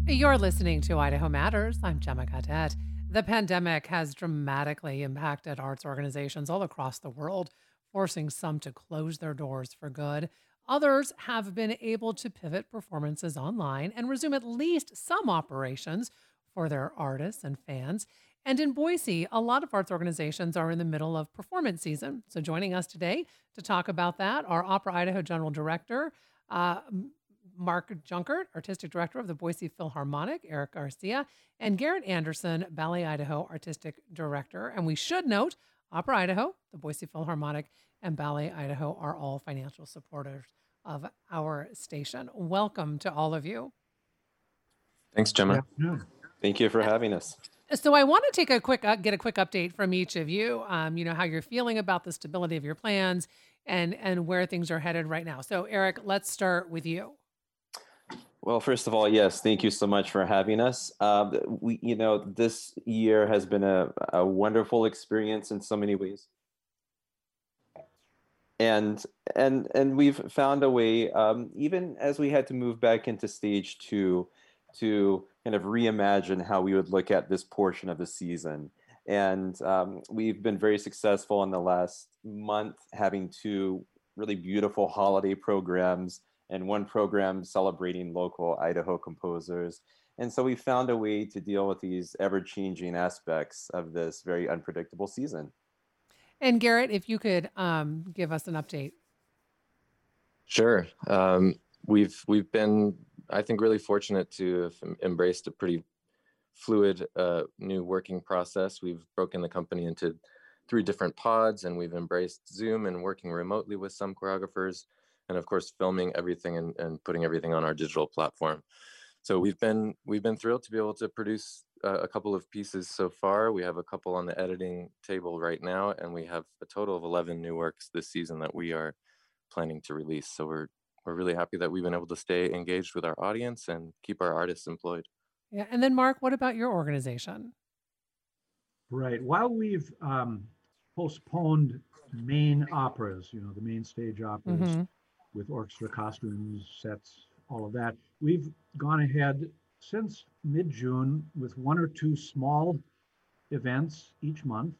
You're listening to Idaho Matters. I'm Gemma Cadet. The pandemic has dramatically impacted arts organizations all across the world, forcing some to close their doors for good. Others have been able to pivot performances online and resume at least some operations for their artists and fans. And in Boise, a lot of arts organizations are in the middle of performance season. So joining us today to talk about that are Opera Idaho General Director uh, Mark Junkert, Artistic Director of the Boise Philharmonic, Eric Garcia, and Garrett Anderson, Ballet Idaho Artistic Director. And we should note Opera Idaho, the Boise Philharmonic, and Ballet Idaho are all financial supporters of our station. Welcome to all of you. Thanks, Gemma. Thank you for having us. So I want to take a quick get a quick update from each of you. How you're feeling about the stability of your plans and where things are headed right now. So Eric, let's start with you. Well, first of all, yes, thank you so much for having us. This year has been a wonderful experience in so many ways, and we've found a way, even as we had to move back into stage 2, to kind of reimagine how we would look at this portion of the season. And we've been very successful in the last month, having 2 really beautiful holiday programs and 1 program celebrating local Idaho composers. And so we found a way to deal with these ever-changing aspects of this very unpredictable season. And Garrett, if you could give us an update. Sure. We've been, I think, really fortunate to have embraced a pretty fluid new working process. We've broken the company into 3 different pods, and we've embraced Zoom and working remotely with some choreographers, and of course filming everything and putting everything on our digital platform. So we've been thrilled to be able to produce a couple of pieces so far. We have a couple on the editing table right now, and we have a total of 11 new works this season that we are planning to release. So we're really happy that we've been able to stay engaged with our audience and keep our artists employed. Yeah, and then Mark, what about your organization? Right. While we've postponed main operas, the main stage operas with orchestra, costumes, sets, all of that, we've gone ahead since mid-June with 1 or 2 small events each month.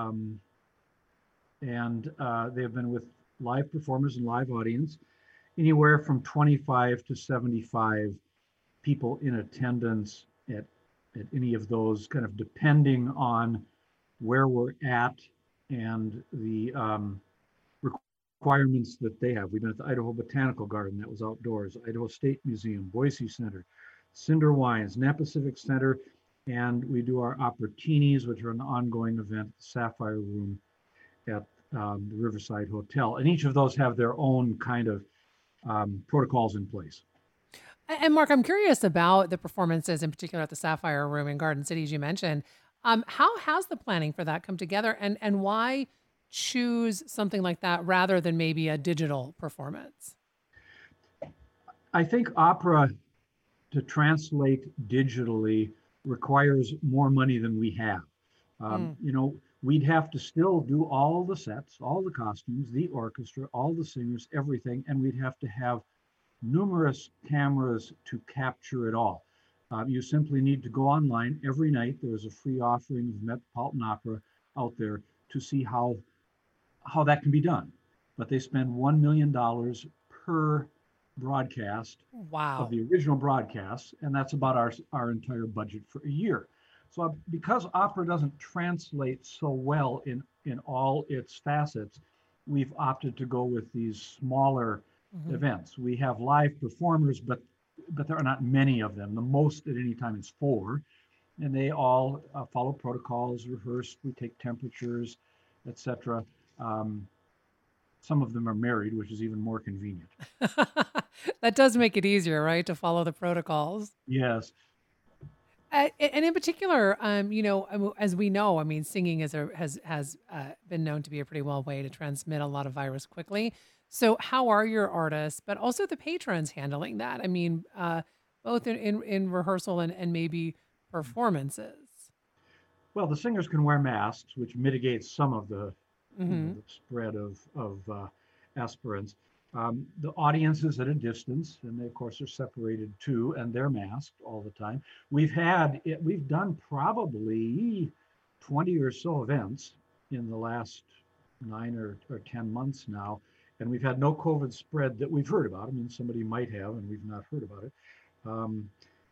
And they've been with live performers and live audience, anywhere from 25 to 75 people in attendance at any of those, kind of depending on where we're at and the requirements that they have. We've been at the Idaho Botanical Garden, that was outdoors, Idaho State Museum, Boise Center, Cinder Wines, Napa Civic Center, and we do our Operatinis, which are an ongoing event at the Sapphire Room at the Riverside Hotel. And each of those have their own kind of protocols in place. And Mark, I'm curious about the performances, in particular at the Sapphire Room in Garden City, as you mentioned. How has the planning for that come together, and why choose something like that rather than maybe a digital performance? I think opera, to translate digitally, requires more money than we have. We'd have to still do all the sets, all the costumes, the orchestra, all the singers, everything, and we'd have to have numerous cameras to capture it all. You simply need to go online every night. There's a free offering of Metropolitan Opera out there to see how that can be done. But they spend $1 million per broadcast of the original broadcast, and that's about our entire budget for a year. So because opera doesn't translate so well in all its facets, we've opted to go with these smaller events. We have live performers, but there are not many of them. The most at any time is 4, and they all follow protocols, rehearsed. We take temperatures, etc. Some of them are married, which is even more convenient. That does make it easier, right, to follow the protocols. Yes. And in particular, as we know, singing has been known to be a pretty well way to transmit a lot of virus quickly. So how are your artists, but also the patrons, handling that? Both in rehearsal and maybe performances. Well, the singers can wear masks, which mitigates some of the, the spread of aspirants. The audience is at a distance, and they, of course, are separated too, and they're masked all the time. We've done probably 20 or so events in the last 9 or 10 months now, and we've had no COVID spread that we've heard about. I mean, somebody might have, and we've not heard about it. Um,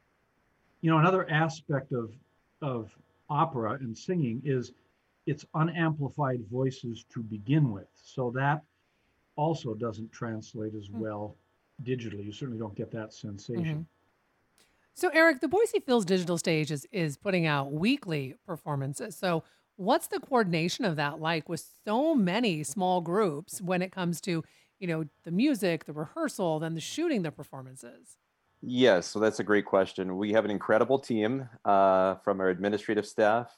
Another aspect of opera and singing is it's unamplified voices to begin with, so that also doesn't translate as well digitally. You certainly don't get that sensation. So, Eric, the Boise Phil's digital stage is putting out weekly performances. So, what's the coordination of that like with so many small groups when it comes to, the music, the rehearsal, then the shooting the performances? Yes, so that's a great question. We have an incredible team from our administrative staff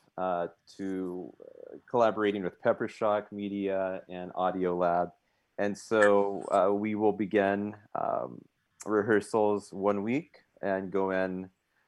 to collaborating with Pepper Shock Media and Audio Lab. And so we will begin rehearsals 1 week and go in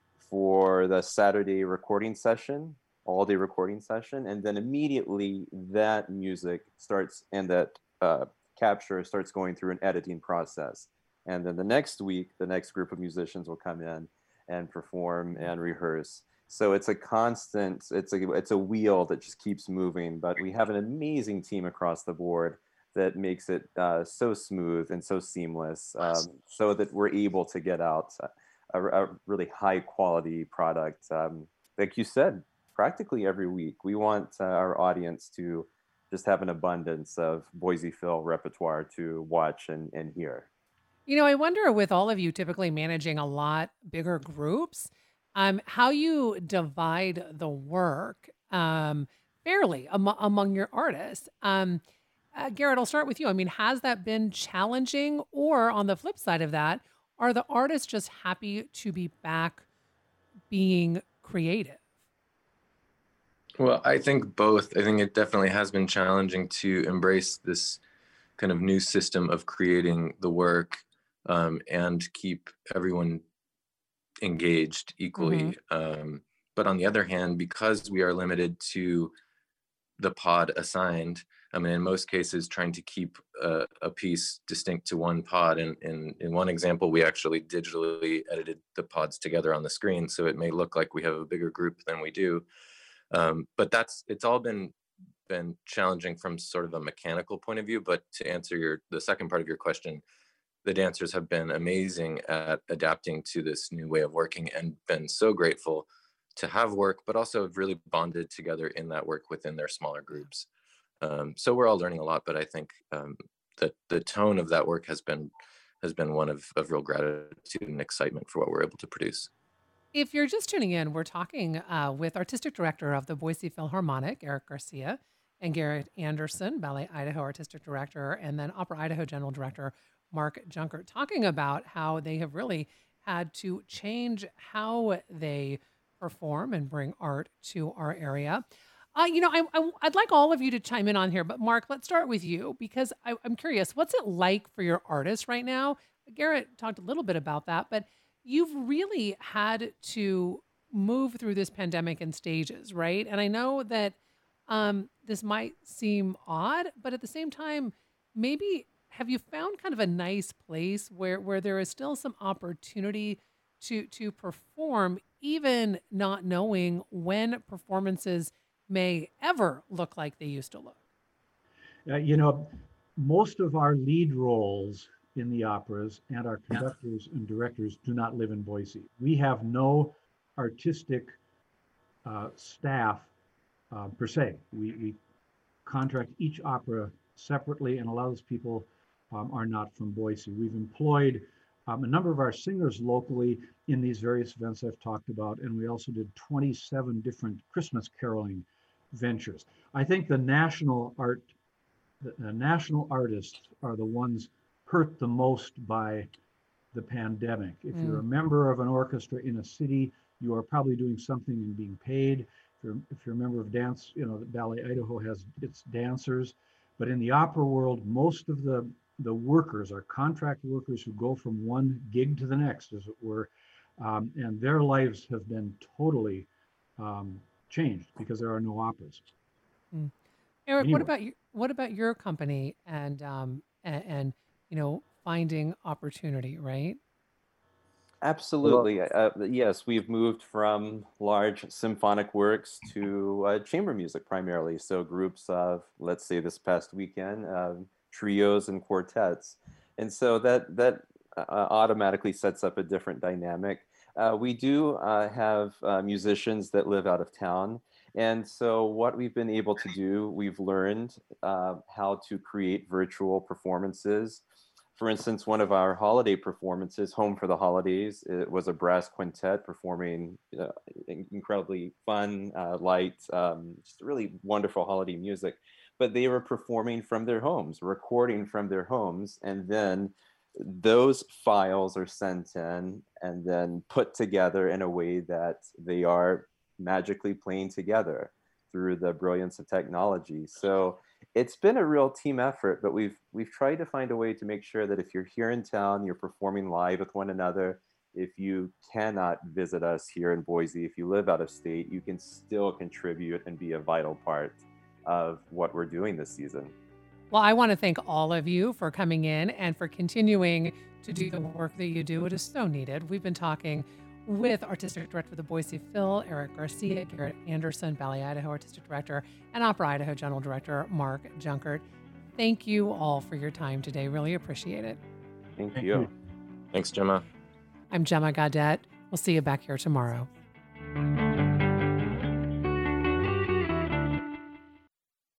for the Saturday recording session, all day recording session. And then immediately that music starts and that capture starts going through an editing process. And then the next week, the next group of musicians will come in and perform and rehearse. So it's a constant, it's a wheel that just keeps moving. But we have an amazing team across the board that makes it so smooth and so seamless, so that we're able to get out a really high quality product. Like you said, practically every week. We want our audience to just have an abundance of Boise Phil repertoire to watch and hear. I wonder with all of you typically managing a lot bigger groups, how you divide the work fairly among your artists. Garrett, I'll start with you. I mean, has that been challenging? Or on the flip side of that, are the artists just happy to be back being creative? Well, I think both. I think it definitely has been challenging to embrace this kind of new system of creating the work and keep everyone engaged equally. But on the other hand, because we are limited to the pod assigned, I mean, in most cases, trying to keep a piece distinct to one pod. And in one example, we actually digitally edited the pods together on the screen, so it may look like we have a bigger group than we do. But it's all been challenging from sort of a mechanical point of view. But to answer the second part of your question, the dancers have been amazing at adapting to this new way of working and been so grateful to have work, but also have really bonded together in that work within their smaller groups. So we're all learning a lot, but I think that the tone of that work has been one of real gratitude and excitement for what we're able to produce. If you're just tuning in, we're talking with Artistic Director of the Boise Philharmonic, Eric Garcia, and Garrett Anderson, Ballet Idaho Artistic Director, and then Opera Idaho General Director, Mark Junkert, talking about how they have really had to change how they perform and bring art to our area. I'd like all of you to chime in on here, but Mark, let's start with you because I'm curious, what's it like for your artists right now? Garrett talked a little bit about that, but you've really had to move through this pandemic in stages, right? And I know that this might seem odd, but at the same time, maybe have you found kind of a nice place where there is still some opportunity to perform, even not knowing when performances may ever look like they used to look? Most of our lead roles in the operas and our conductors and directors do not live in Boise. We have no artistic staff per se. We contract each opera separately, and a lot of those people are not from Boise. We've employed a number of our singers locally in these various events I've talked about, and we also did 27 different Christmas caroling ventures. I think the national artists are the ones hurt the most by the pandemic. If you're a member of an orchestra in a city, you are probably doing something and being paid. If you're a member of dance, the Ballet Idaho has its dancers. But in the opera world, most of the workers are contract workers who go from one gig to the next, as it were, and their lives have been totally changed because there are no operas. Eric, anyway. what about your company and finding opportunity, right? Absolutely. Yes, we've moved from large symphonic works to chamber music primarily. So groups of, let's say this past weekend, trios and quartets. And so that automatically sets up a different dynamic. We do have musicians that live out of town. And so what we've been able to do, we've learned how to create virtual performances. For instance, one of our holiday performances, Home for the Holidays, it was a brass quintet performing incredibly fun, light, just really wonderful holiday music. But they were performing from their homes, recording from their homes, and then those files are sent in and then put together in a way that they are magically playing together through the brilliance of technology. So it's been a real team effort, but we've tried to find a way to make sure that if you're here in town, you're performing live with one another. If you cannot visit us here in Boise, if you live out of state, you can still contribute and be a vital part of what we're doing this season. Well, I want to thank all of you for coming in and for continuing to do the work that you do. It is so needed. We've been talking with Artistic Director of the Boise Phil, Eric Garcia, Garrett Anderson, Valley, Idaho Artistic Director, and Opera Idaho General Director, Mark Junkert. Thank you all for your time today. Really appreciate it. Thank you. Thanks, Gemma. I'm Gemma Gaudette. We'll see you back here tomorrow.